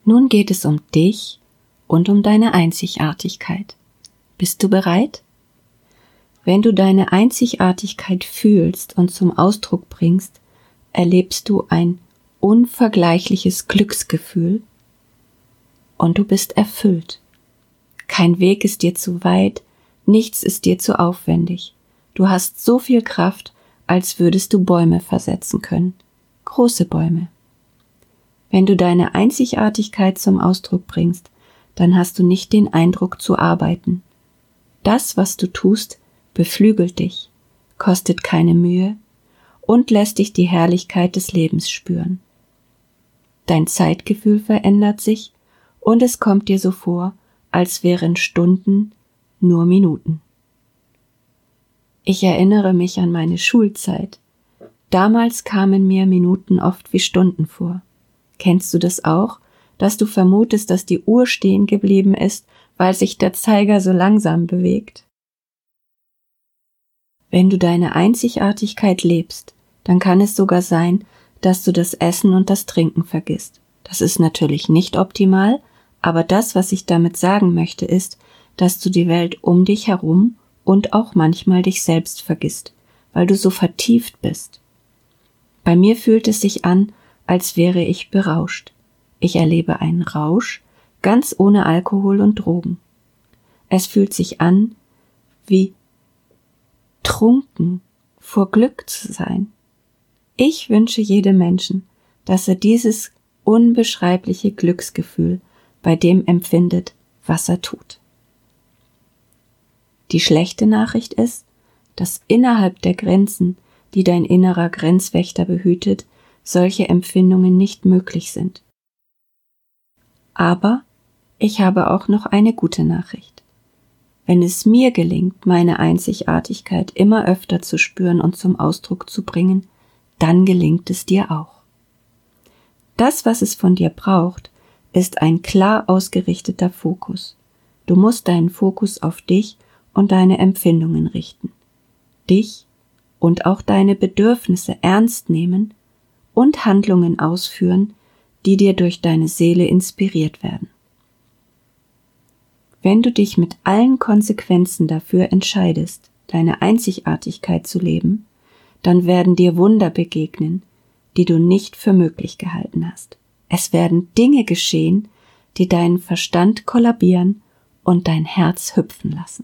Nun geht es um dich und um deine Einzigartigkeit. Bist du bereit? Wenn du deine Einzigartigkeit fühlst und zum Ausdruck bringst, erlebst du ein unvergleichliches Glücksgefühl und du bist erfüllt. Kein Weg ist dir zu weit, nichts ist dir zu aufwendig. Du hast so viel Kraft, als würdest du Bäume versetzen können. Große Bäume. Wenn du deine Einzigartigkeit zum Ausdruck bringst, dann hast du nicht den Eindruck zu arbeiten. Das, was du tust, beflügelt dich, kostet keine Mühe und lässt dich die Herrlichkeit des Lebens spüren. Dein Zeitgefühl verändert sich und es kommt dir so vor, als wären Stunden nur Minuten. Ich erinnere mich an meine Schulzeit. Damals kamen mir Minuten oft wie Stunden vor. Kennst du das auch, dass du vermutest, dass die Uhr stehen geblieben ist, weil sich der Zeiger so langsam bewegt? Wenn du deine Einzigartigkeit lebst, dann kann es sogar sein, dass du das Essen und das Trinken vergisst. Das ist natürlich nicht optimal, aber das, was ich damit sagen möchte, ist, dass du die Welt um dich herum und auch manchmal dich selbst vergisst, weil du so vertieft bist. Bei mir fühlt es sich an, als wäre ich berauscht. Ich erlebe einen Rausch, ganz ohne Alkohol und Drogen. Es fühlt sich an, wie trunken vor Glück zu sein. Ich wünsche jedem Menschen, dass er dieses unbeschreibliche Glücksgefühl bei dem empfindet, was er tut. Die schlechte Nachricht ist, dass innerhalb der Grenzen, die dein innerer Grenzwächter behütet, solche Empfindungen nicht möglich sind. Aber ich habe auch noch eine gute Nachricht. Wenn es mir gelingt, meine Einzigartigkeit immer öfter zu spüren und zum Ausdruck zu bringen, dann gelingt es dir auch. Das, was es von dir braucht, ist ein klar ausgerichteter Fokus. Du musst deinen Fokus auf dich und deine Empfindungen richten. Dich und auch deine Bedürfnisse ernst nehmen und Handlungen ausführen, die dir durch deine Seele inspiriert werden. Wenn du dich mit allen Konsequenzen dafür entscheidest, deine Einzigartigkeit zu leben, dann werden dir Wunder begegnen, die du nicht für möglich gehalten hast. Es werden Dinge geschehen, die deinen Verstand kollabieren und dein Herz hüpfen lassen.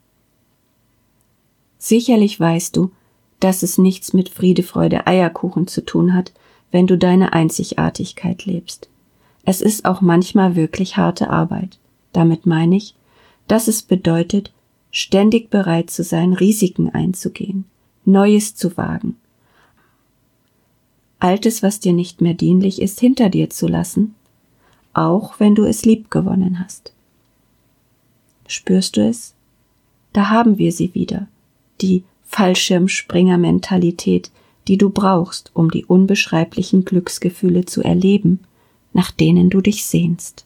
Sicherlich weißt du, dass es nichts mit Friede, Freude, Eierkuchen zu tun hat, wenn du deine Einzigartigkeit lebst. Es ist auch manchmal wirklich harte Arbeit. Damit meine ich, dass es bedeutet, ständig bereit zu sein, Risiken einzugehen, Neues zu wagen, Altes, was dir nicht mehr dienlich ist, hinter dir zu lassen, auch wenn du es liebgewonnen hast. Spürst du es? Da haben wir sie wieder, die Fallschirmspringer-Mentalität, die du brauchst, um die unbeschreiblichen Glücksgefühle zu erleben, nach denen du dich sehnst.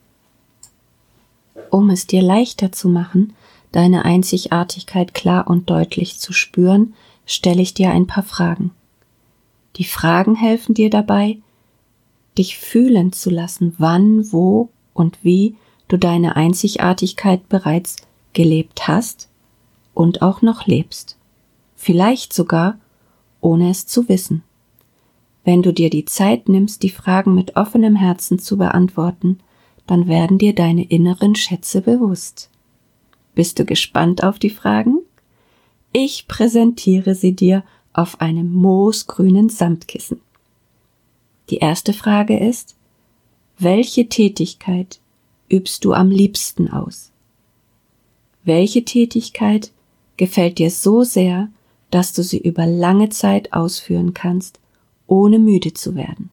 Um es dir leichter zu machen, deine Einzigartigkeit klar und deutlich zu spüren, stelle ich dir ein paar Fragen. Die Fragen helfen dir dabei, dich fühlen zu lassen, wann, wo und wie du deine Einzigartigkeit bereits gelebt hast und auch noch lebst. Vielleicht sogar, ohne es zu wissen. Wenn du dir die Zeit nimmst, die Fragen mit offenem Herzen zu beantworten, dann werden dir deine inneren Schätze bewusst. Bist du gespannt auf die Fragen? Ich präsentiere sie dir auf einem moosgrünen Samtkissen. Die erste Frage ist: Welche Tätigkeit übst du am liebsten aus? Welche Tätigkeit gefällt dir so sehr, dass du sie über lange Zeit ausführen kannst, ohne müde zu werden?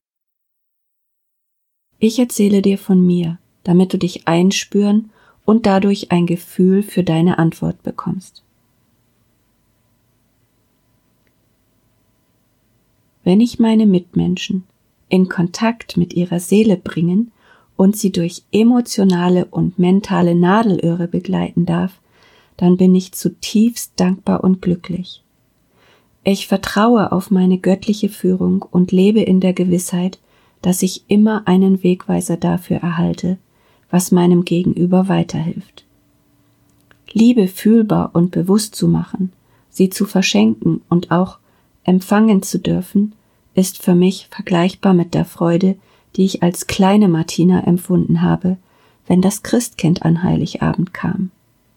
Ich erzähle dir von mir, damit du dich einspüren und dadurch ein Gefühl für deine Antwort bekommst. Wenn ich meine Mitmenschen in Kontakt mit ihrer Seele bringen und sie durch emotionale und mentale Nadelöhre begleiten darf, dann bin ich zutiefst dankbar und glücklich. Ich vertraue auf meine göttliche Führung und lebe in der Gewissheit, dass ich immer einen Wegweiser dafür erhalte, was meinem Gegenüber weiterhilft. Liebe fühlbar und bewusst zu machen, sie zu verschenken und auch empfangen zu dürfen, ist für mich vergleichbar mit der Freude, die ich als kleine Martina empfunden habe, wenn das Christkind an Heiligabend kam.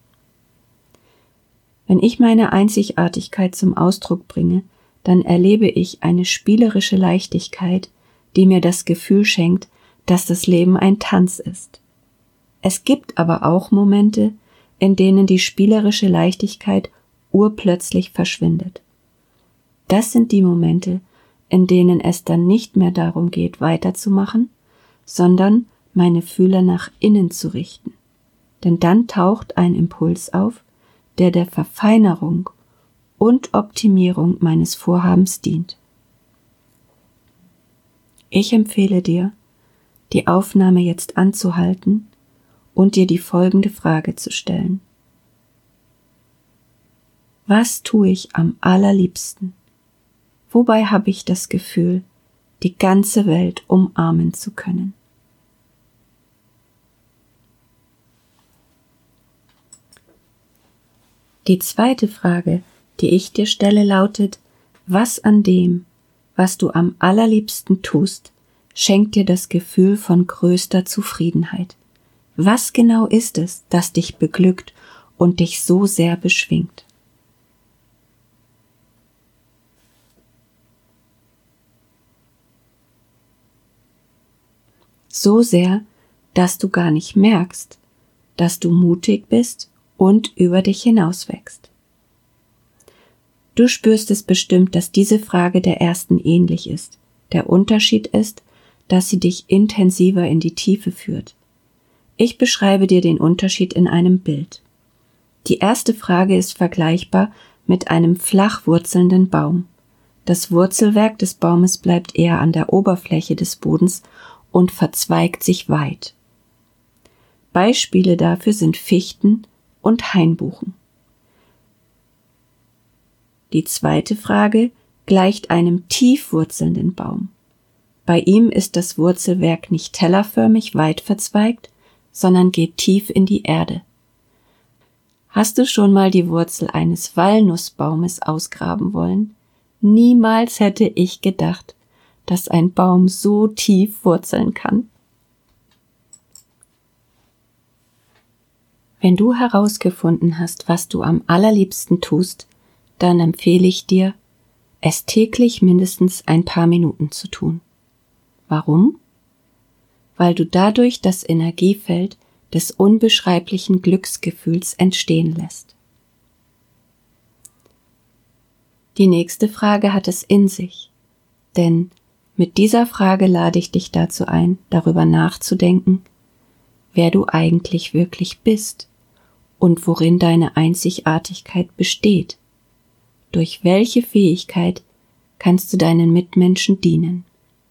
Wenn ich meine Einzigartigkeit zum Ausdruck bringe, dann erlebe ich eine spielerische Leichtigkeit, die mir das Gefühl schenkt, dass das Leben ein Tanz ist. Es gibt aber auch Momente, in denen die spielerische Leichtigkeit urplötzlich verschwindet. Das sind die Momente, in denen es dann nicht mehr darum geht, weiterzumachen, sondern meine Fühler nach innen zu richten. Denn dann taucht ein Impuls auf, der Verfeinerung und Optimierung meines Vorhabens dient. Ich empfehle dir, die Aufnahme jetzt anzuhalten und dir die folgende Frage zu stellen. Was tue ich am allerliebsten? Wobei habe ich das Gefühl, die ganze Welt umarmen zu können? Die zweite Frage, die ich dir stelle, lautet: Was an dem, was du am allerliebsten tust, schenkt dir das Gefühl von größter Zufriedenheit? Was genau ist es, das dich beglückt und dich so sehr beschwingt? So sehr, dass du gar nicht merkst, dass du mutig bist und über dich hinaus wächst. Du spürst es bestimmt, dass diese Frage der ersten ähnlich ist. Der Unterschied ist, dass sie dich intensiver in die Tiefe führt. Ich beschreibe dir den Unterschied in einem Bild. Die erste Frage ist vergleichbar mit einem flach wurzelnden Baum. Das Wurzelwerk des Baumes bleibt eher an der Oberfläche des Bodens und verzweigt sich weit. Beispiele dafür sind Fichten und Hainbuchen. Die zweite Frage gleicht einem tief wurzelnden Baum. Bei ihm ist das Wurzelwerk nicht tellerförmig weit verzweigt, sondern geht tief in die Erde. Hast du schon mal die Wurzel eines Walnussbaumes ausgraben wollen? Niemals hätte ich gedacht, dass ein Baum so tief wurzeln kann. Wenn du herausgefunden hast, was du am allerliebsten tust, dann empfehle ich dir, es täglich mindestens ein paar Minuten zu tun. Warum? Weil du dadurch das Energiefeld des unbeschreiblichen Glücksgefühls entstehen lässt. Die nächste Frage hat es in sich, denn mit dieser Frage lade ich dich dazu ein, darüber nachzudenken, wer du eigentlich wirklich bist und worin deine Einzigartigkeit besteht. Durch welche Fähigkeit kannst du deinen Mitmenschen dienen?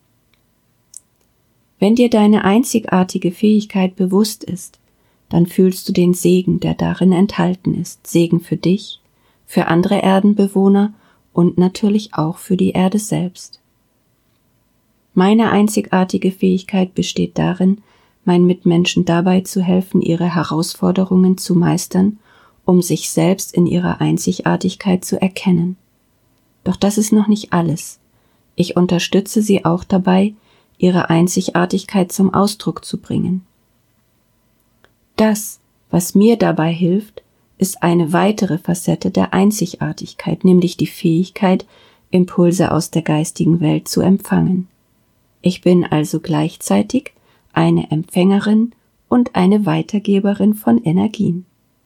Wenn dir deine einzigartige Fähigkeit bewusst ist, dann fühlst du den Segen, der darin enthalten ist. Segen für dich, für andere Erdenbewohner und natürlich auch für die Erde selbst. Meine einzigartige Fähigkeit besteht darin, meinen Mitmenschen dabei zu helfen, ihre Herausforderungen zu meistern, um sich selbst in ihrer Einzigartigkeit zu erkennen. Doch das ist noch nicht alles. Ich unterstütze sie auch dabei, ihre Einzigartigkeit zum Ausdruck zu bringen. Das, was mir dabei hilft, ist eine weitere Facette der Einzigartigkeit, nämlich die Fähigkeit, Impulse aus der geistigen Welt zu empfangen. Ich bin also gleichzeitig eine Empfängerin und eine Weitergeberin von Energien.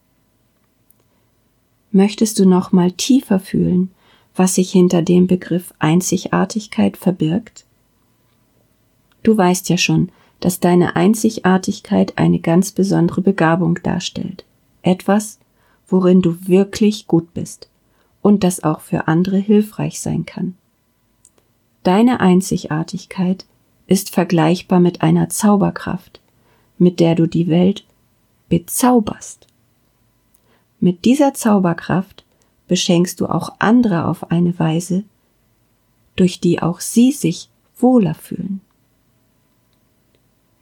Möchtest du noch mal tiefer fühlen, was sich hinter dem Begriff Einzigartigkeit verbirgt? Du weißt ja schon, dass deine Einzigartigkeit eine ganz besondere Begabung darstellt. Etwas, worin du wirklich gut bist und das auch für andere hilfreich sein kann. Deine Einzigartigkeit ist vergleichbar mit einer Zauberkraft, mit der du die Welt bezauberst. Mit dieser Zauberkraft beschenkst du auch andere auf eine Weise, durch die auch sie sich wohler fühlen.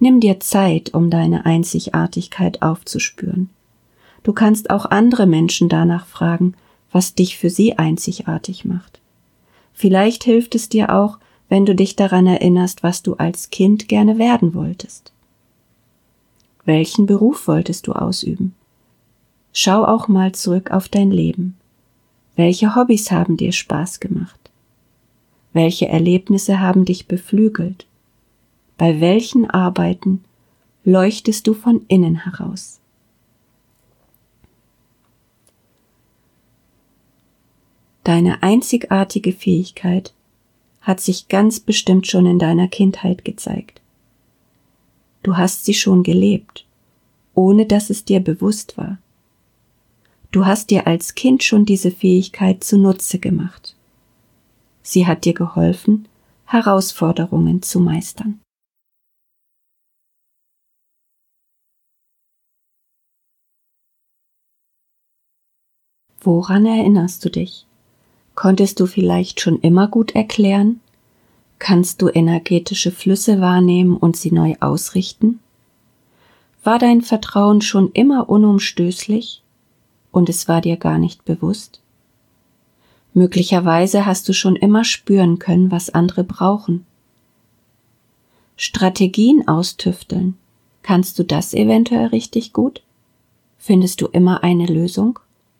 Nimm dir Zeit, um deine Einzigartigkeit aufzuspüren. Du kannst auch andere Menschen danach fragen, was dich für sie einzigartig macht. Vielleicht hilft es dir auch, wenn du dich daran erinnerst, was du als Kind gerne werden wolltest. Welchen Beruf wolltest du ausüben? Schau auch mal zurück auf dein Leben. Welche Hobbys haben dir Spaß gemacht? Welche Erlebnisse haben dich beflügelt? Bei welchen Arbeiten leuchtest du von innen heraus? Deine einzigartige Fähigkeit hat sich ganz bestimmt schon in deiner Kindheit gezeigt. Du hast sie schon gelebt, ohne dass es dir bewusst war. Du hast dir als Kind schon diese Fähigkeit zunutze gemacht. Sie hat dir geholfen, Herausforderungen zu meistern. Woran erinnerst du dich? Konntest du vielleicht schon immer gut erklären? Kannst du energetische Flüsse wahrnehmen und sie neu ausrichten? War dein Vertrauen schon immer unumstößlich und es war dir gar nicht bewusst? Möglicherweise hast du schon immer spüren können, was andere brauchen. Strategien austüfteln, kannst du das eventuell richtig gut? Findest du immer eine Lösung?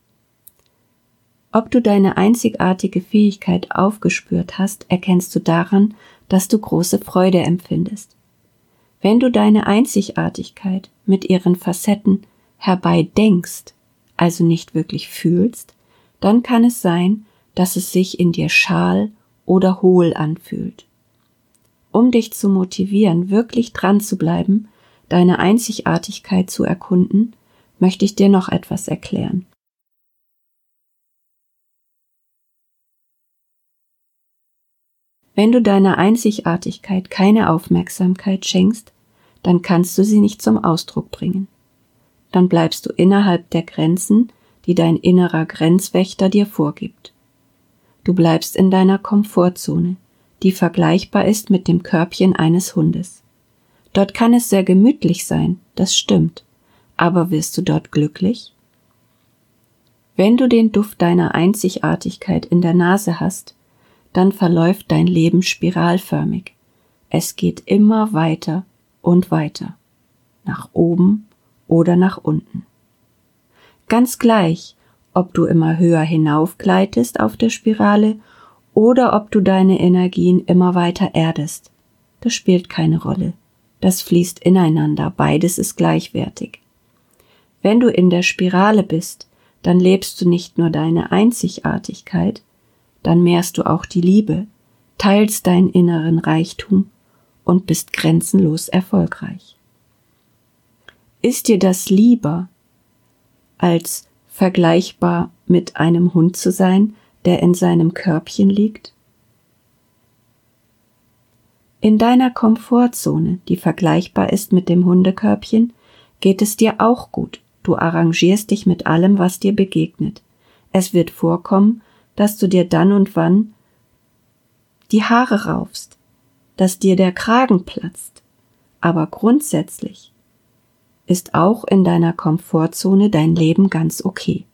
Ob du deine einzigartige Fähigkeit aufgespürt hast, erkennst du daran, dass du große Freude empfindest. Wenn du deine Einzigartigkeit mit ihren Facetten herbeidenkst, also nicht wirklich fühlst, dann kann es sein, dass es sich in dir schal oder hohl anfühlt. Um dich zu motivieren, wirklich dran zu bleiben, deine Einzigartigkeit zu erkunden, möchte ich dir noch etwas erklären. Wenn du deiner Einzigartigkeit keine Aufmerksamkeit schenkst, dann kannst du sie nicht zum Ausdruck bringen. Dann bleibst du innerhalb der Grenzen, die dein innerer Grenzwächter dir vorgibt. Du bleibst in deiner Komfortzone, die vergleichbar ist mit dem Körbchen eines Hundes. Dort kann es sehr gemütlich sein, das stimmt, aber wirst du dort glücklich? Wenn du den Duft deiner Einzigartigkeit in der Nase hast, dann verläuft dein Leben spiralförmig. Es geht immer weiter und weiter, nach oben oder nach unten. Ganz gleich, ob du immer höher hinaufgleitest auf der Spirale oder ob du deine Energien immer weiter erdest, das spielt keine Rolle. Das fließt ineinander, beides ist gleichwertig. Wenn du in der Spirale bist, dann lebst du nicht nur deine Einzigartigkeit, dann mehrst du auch die Liebe, teilst deinen inneren Reichtum und bist grenzenlos erfolgreich. Ist dir das lieber, als vergleichbar mit einem Hund zu sein, der in seinem Körbchen liegt? In deiner Komfortzone, die vergleichbar ist mit dem Hundekörbchen, geht es dir auch gut. Du arrangierst dich mit allem, was dir begegnet. Es wird vorkommen, dass du dir dann und wann die Haare raufst, dass dir der Kragen platzt, aber grundsätzlich ist auch in deiner Komfortzone dein Leben ganz okay.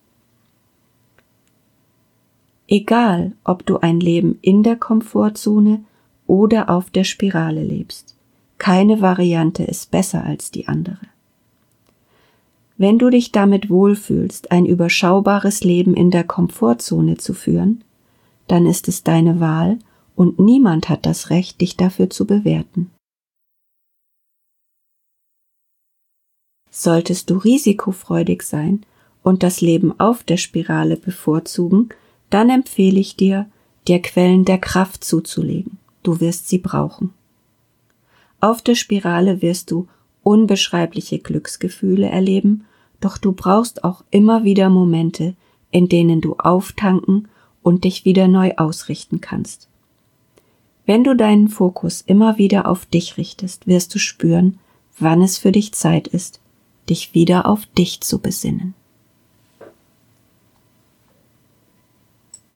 Egal, ob du ein Leben in der Komfortzone oder auf der Spirale lebst, keine Variante ist besser als die andere. Wenn du dich damit wohlfühlst, ein überschaubares Leben in der Komfortzone zu führen, dann ist es deine Wahl und niemand hat das Recht, dich dafür zu bewerten. Solltest du risikofreudig sein und das Leben auf der Spirale bevorzugen, dann empfehle ich dir, dir Quellen der Kraft zuzulegen. Du wirst sie brauchen. Auf der Spirale wirst du unbeschreibliche Glücksgefühle erleben, doch du brauchst auch immer wieder Momente, in denen du auftanken und dich wieder neu ausrichten kannst. Wenn du deinen Fokus immer wieder auf dich richtest, wirst du spüren, wann es für dich Zeit ist, dich wieder auf dich zu besinnen.